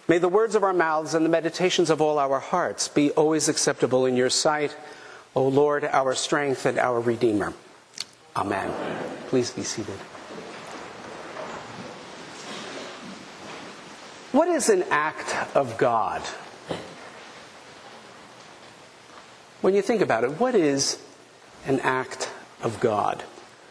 May the words of our mouths and the meditations of all our hearts be always acceptable in your sight, O Lord, our strength and our Redeemer. Amen. Please be seated. What is an act of God? When you think about it, what is an act of God?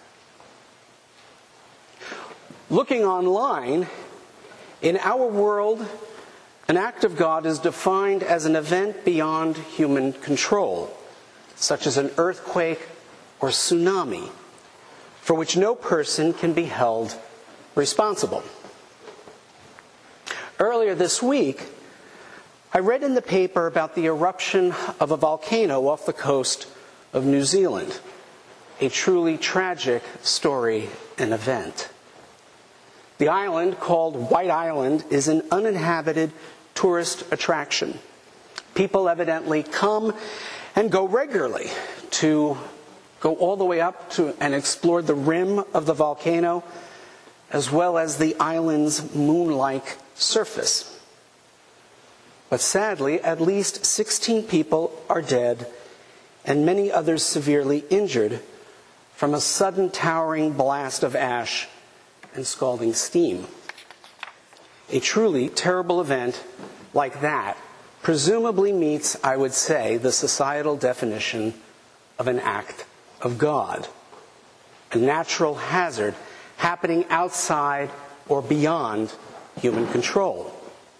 Looking online, in our world, an act of God is defined as an event beyond human control, such as an earthquake or tsunami, for which no person can be held responsible. Earlier this week, I read in the paper about the eruption of a volcano off the coast of New Zealand, a truly tragic story and event. The island, called White Island, is an uninhabited tourist attraction. People evidently come and go regularly to go all the way up to and explore the rim of the volcano, as well as the island's moon-like surface. But sadly, at least 16 people are dead and many others severely injured from a sudden towering blast of ash and scalding steam. A truly terrible event like that presumably meets, I would say, the societal definition of an act of God. A natural hazard happening outside or beyond human control.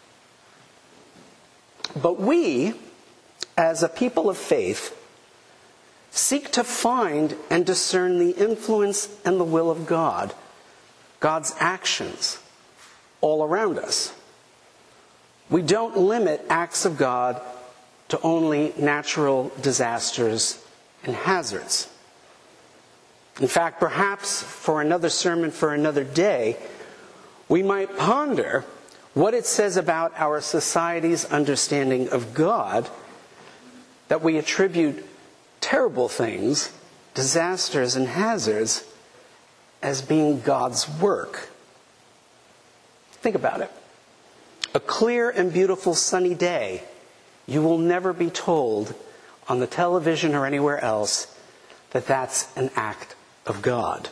But we, as a people of faith, seek to find and discern the influence and the will of God, God's actions, all around us. We don't limit acts of God to only natural disasters and hazards. In fact, perhaps for another sermon for another day, we might ponder what it says about our society's understanding of God, that we attribute terrible things, disasters and hazards, as being God's work. Think about it. A clear and beautiful sunny day, you will never be told on the television or anywhere else that that's an act of God.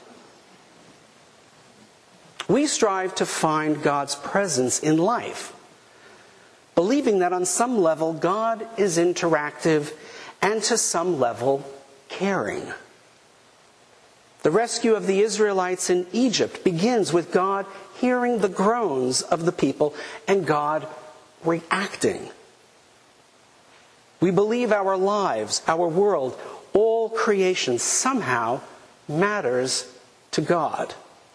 We strive to find God's presence in life, believing that on some level God is interactive and to some level caring. The rescue of the Israelites in Egypt begins with God hearing the groans of the people and God reacting. We believe our lives, our world, all creation somehow matters to God.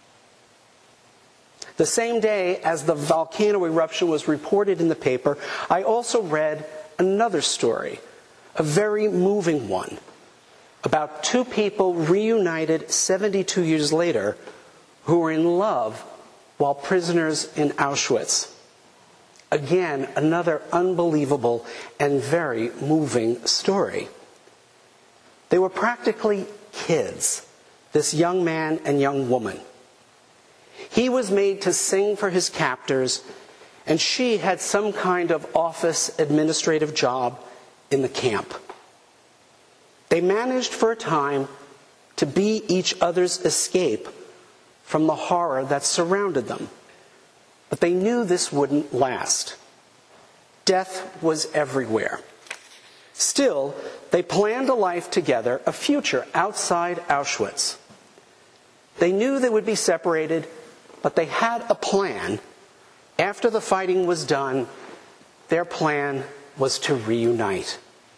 The same day as the volcano eruption was reported in the paper, I also read another story, a very moving one, about two people reunited 72 years later who were in love while prisoners in Auschwitz. Again, another unbelievable and very moving story. They were practically kids, this young man and young woman. He was made to sing for his captors, and she had some kind of office administrative job in the camp. They managed for a time to be each other's escape from the horror that surrounded them. But they knew this wouldn't last. Death was everywhere. Still, they planned a life together, a future outside Auschwitz. They knew they would be separated, but they had a plan. After the fighting was done, their plan was to reunite.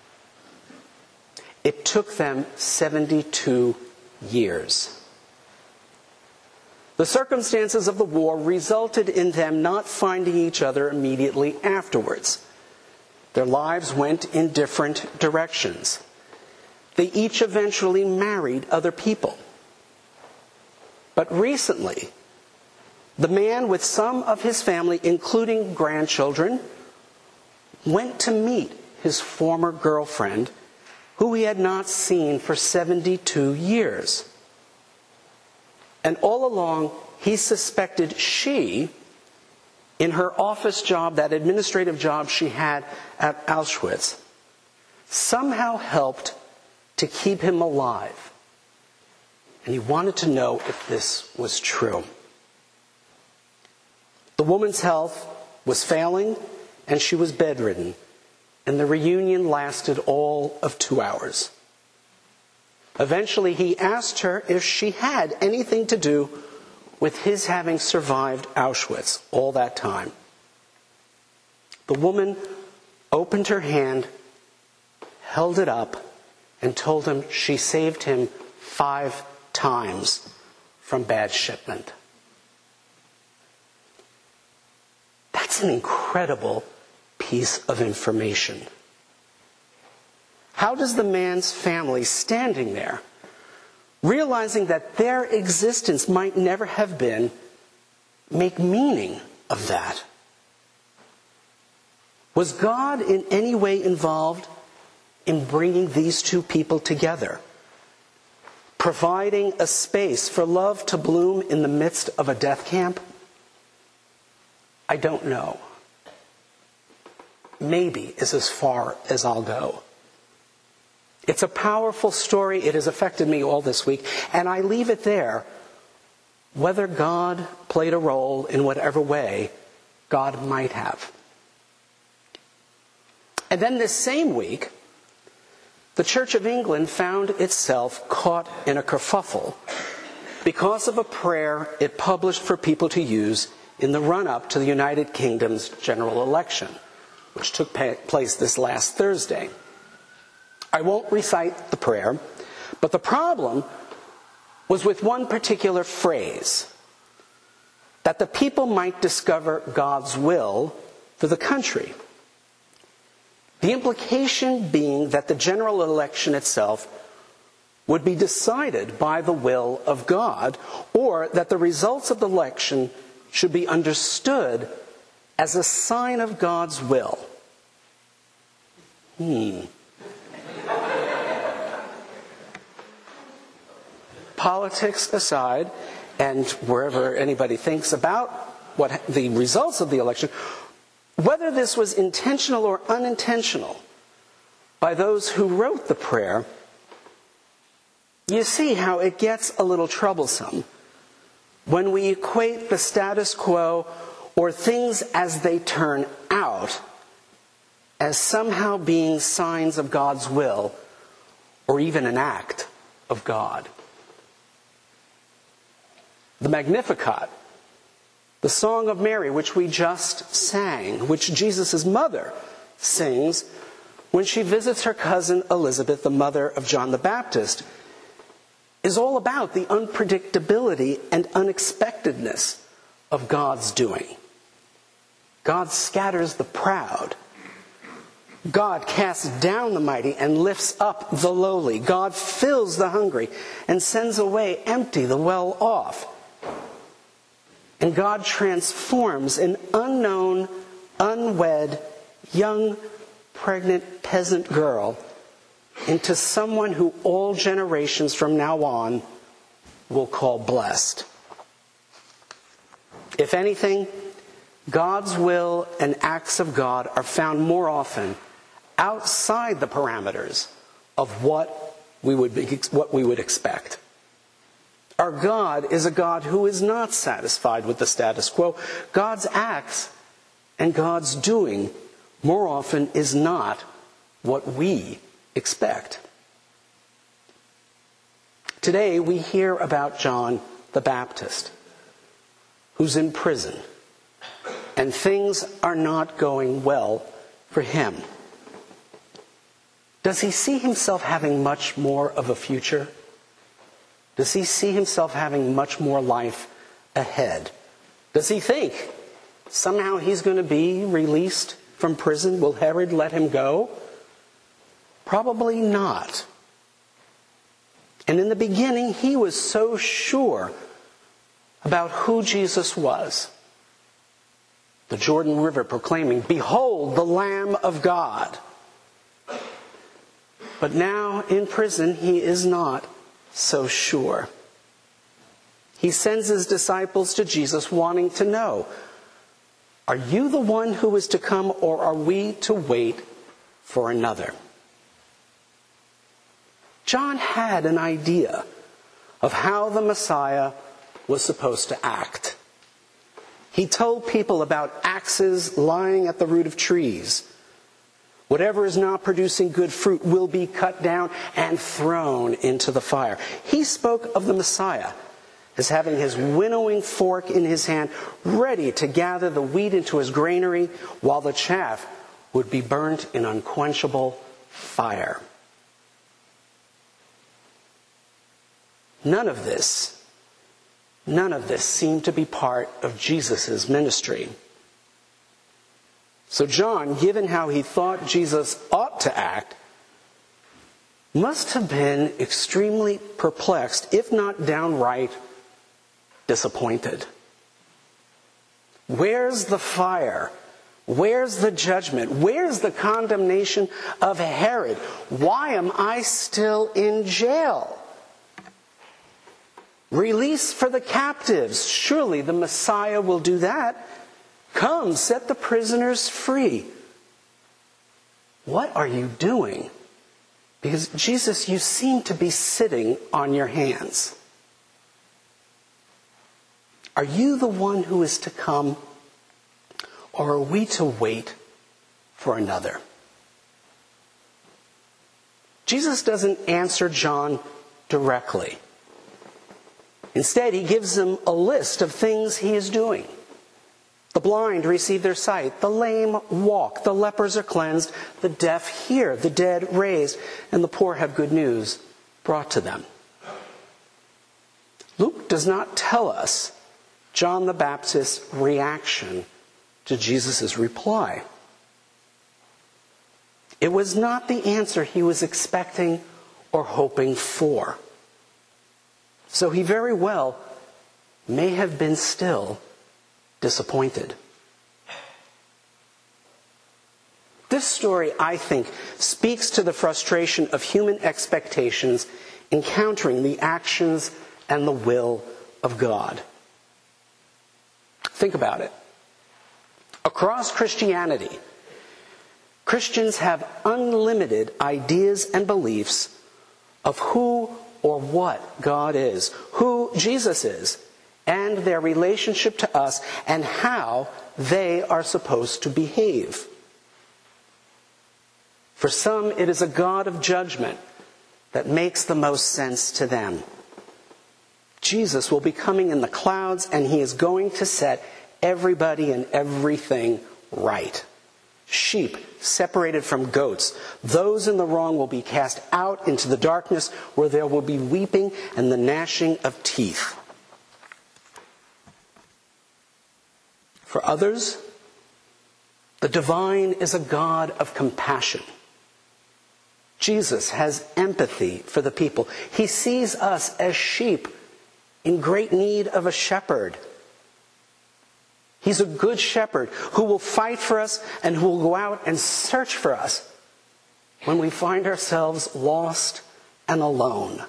It took them 72 years. The circumstances of the war resulted in them not finding each other immediately afterwards. Their lives went in different directions. They each eventually married other people. But recently, the man with some of his family, including grandchildren, went to meet his former girlfriend, who he had not seen for 72 years. And all along, he suspected she in her office job, that administrative job she had at Auschwitz, somehow helped to keep him alive. And he wanted to know if this was true. The woman's health was failing, and she was bedridden, and the reunion lasted all of 2 hours. Eventually, he asked her if she had anything to do with his having survived Auschwitz all that time. The woman opened her hand, held it up, and told him she saved him 5 times from bad shipment. That's an incredible piece of information. How does the man's family, standing there, realizing that their existence might never have been, make meaning of that? Was God in any way involved in bringing these two people together, providing a space for love to bloom in the midst of a death camp? I don't know. Maybe is as far as I'll go. It's a powerful story. It has affected me all this week, and I leave it there. Whether God played a role in whatever way God might have. And then this same week, the Church of England found itself caught in a kerfuffle because of a prayer it published for people to use in the run-up to the United Kingdom's general election, which took place this last Thursday. I won't recite the prayer, but the problem was with one particular phrase, that the people might discover God's will for the country. The implication being that the general election itself would be decided by the will of God, or that the results of the election should be understood as a sign of God's will. Politics aside, and wherever anybody thinks about what the results of the election, whether this was intentional or unintentional by those who wrote the prayer, you see how it gets a little troublesome when we equate the status quo or things as they turn out as somehow being signs of God's will or even an act of God. The Magnificat, the Song of Mary, which we just sang, which Jesus' mother sings when she visits her cousin Elizabeth, the mother of John the Baptist, is all about the unpredictability and unexpectedness of God's doing. God scatters the proud. God casts down the mighty and lifts up the lowly. God fills the hungry and sends away empty the well-off. And God transforms an unknown, unwed, young, pregnant peasant girl into someone who all generations from now on will call blessed. If anything, God's will and acts of God are found more often outside the parameters of what we would expect. Our God is a God who is not satisfied with the status quo. God's acts and God's doing more often is not what we expect. Today we hear about John the Baptist, who's in prison, and things are not going well for him. Does he see himself having much more of a future? Does he see himself having much more life ahead? Does he think somehow he's going to be released from prison? Will Herod let him go? Probably not. And in the beginning, he was so sure about who Jesus was. The Jordan River proclaiming, "Behold, the Lamb of God." But now in prison, he is not so sure. He sends his disciples to Jesus wanting to know, Are you the one who is to come, or are we to wait for another? John had an idea of how the Messiah was supposed to act. He told people about axes lying at the root of trees. Whatever is not producing good fruit will be cut down and thrown into the fire. He spoke of the Messiah as having his winnowing fork in his hand, ready to gather the wheat into his granary, while the chaff would be burnt in unquenchable fire. None of this seemed to be part of Jesus' ministry. So John, given how he thought Jesus ought to act, must have been extremely perplexed, if not downright disappointed. Where's the fire? Where's the judgment? Where's the condemnation of Herod? Why am I still in jail? Release for the captives. Surely the Messiah will do that. Come, set the prisoners free. What are you doing? Because Jesus, you seem to be sitting on your hands. Are you the one who is to come, or are we to wait for another? Jesus doesn't answer John directly. Instead, he gives him a list of things he is doing. The blind receive their sight, the lame walk, the lepers are cleansed, the deaf hear, the dead raised, and the poor have good news brought to them. Luke does not tell us John the Baptist's reaction to Jesus' reply. It was not the answer he was expecting or hoping for. So he very well may have been still disappointed. This story, I think, speaks to the frustration of human expectations encountering the actions and the will of God. Think about it. Across Christianity, Christians have unlimited ideas and beliefs of who or what God is, who Jesus is, and their relationship to us, and how they are supposed to behave. For some, it is a God of judgment that makes the most sense to them. Jesus will be coming in the clouds, and he is going to set everybody and everything right. Sheep separated from goats. Those in the wrong will be cast out into the darkness, where there will be weeping and the gnashing of teeth. For others, the divine is a God of compassion. Jesus has empathy for the people. He sees us as sheep in great need of a shepherd. He's a good shepherd who will fight for us and who will go out and search for us when we find ourselves lost and alone.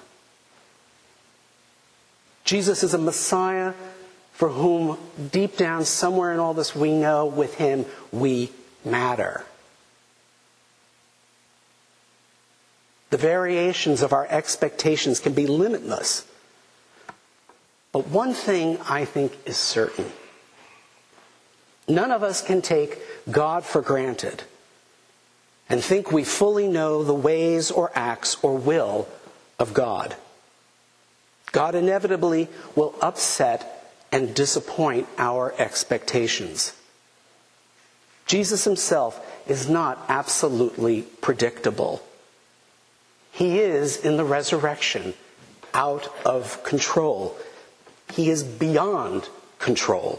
Jesus is a Messiah for whom, deep down somewhere in all this, we know with him we matter. The variations of our expectations can be limitless. But one thing I think is certain. None of us can take God for granted and think we fully know the ways or acts or will of God. God inevitably will upset and disappoint our expectations. Jesus himself is not absolutely predictable. He is, in the resurrection, out of control. He is beyond control.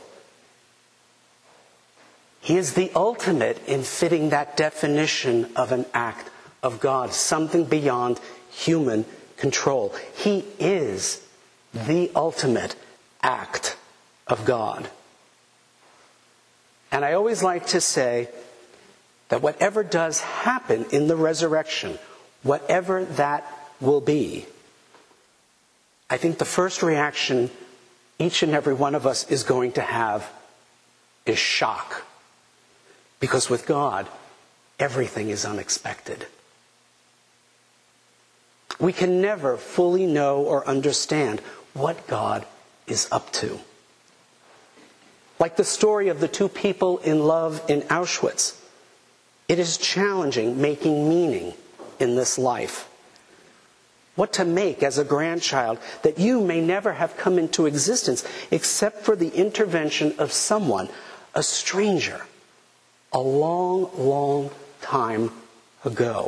He is the ultimate in fitting that definition of an act of God, something beyond human control. He is the ultimate act of God. And I always like to say that whatever does happen in the resurrection, whatever that will be, I think the first reaction each and every one of us is going to have is shock. Because with God, everything is unexpected. We can never fully know or understand what God is up to. Like the story of the two people in love in Auschwitz, it is challenging making meaning in this life. What to make as a grandchild that you may never have come into existence except for the intervention of someone, a stranger, a long, long time ago.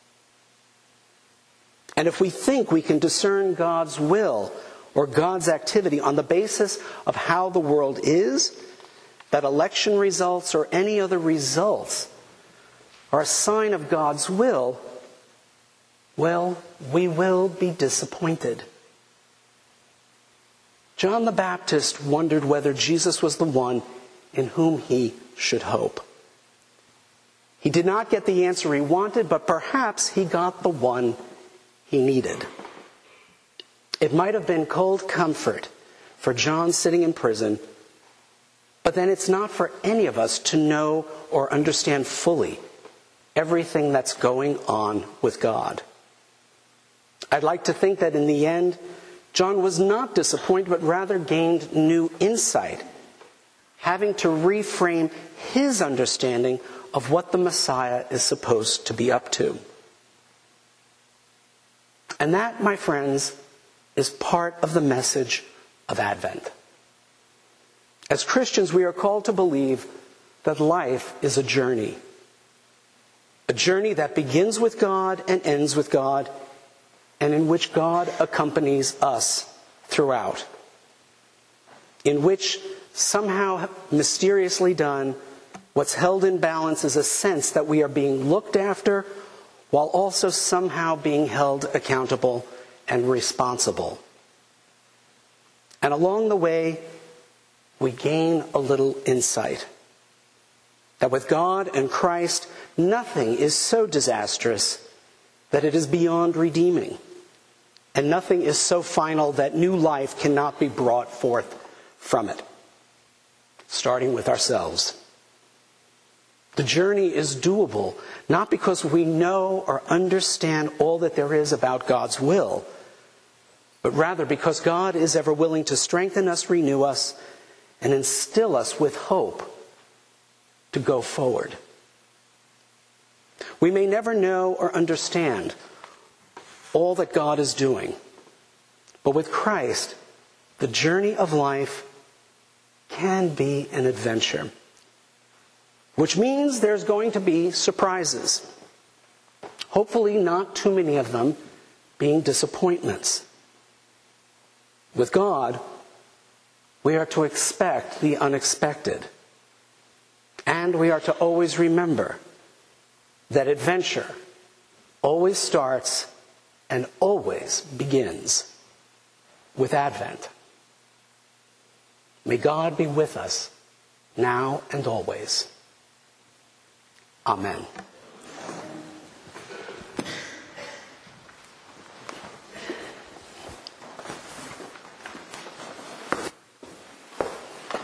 And if we think we can discern God's will or God's activity on the basis of how the world is, that election results or any other results are a sign of God's will, well, we will be disappointed. John the Baptist wondered whether Jesus was the one in whom he should hope. He did not get the answer he wanted, but perhaps he got the one he needed. It might have been cold comfort for John sitting in prison, but then it's not for any of us to know or understand fully everything that's going on with God. I'd like to think that in the end, John was not disappointed, but rather gained new insight, having to reframe his understanding of what the Messiah is supposed to be up to. And that, my friends, is part of the message of Advent. As Christians, we are called to believe that life is a journey that begins with God and ends with God, and in which God accompanies us throughout. In which, somehow mysteriously done, what's held in balance is a sense that we are being looked after while also somehow being held accountable and responsible. And along the way, we gain a little insight that with God and Christ, nothing is so disastrous that it is beyond redeeming. And nothing is so final that new life cannot be brought forth from it, starting with ourselves. The journey is doable, not because we know or understand all that there is about God's will, but rather because God is ever willing to strengthen us, renew us, and instill us with hope to go forward. We may never know or understand all that God is doing, but with Christ, the journey of life can be an adventure. Which means there's going to be surprises. Hopefully not too many of them being disappointments. With God, we are to expect the unexpected. And we are to always remember that adventure always starts and always begins with Advent. May God be with us now and always. Amen.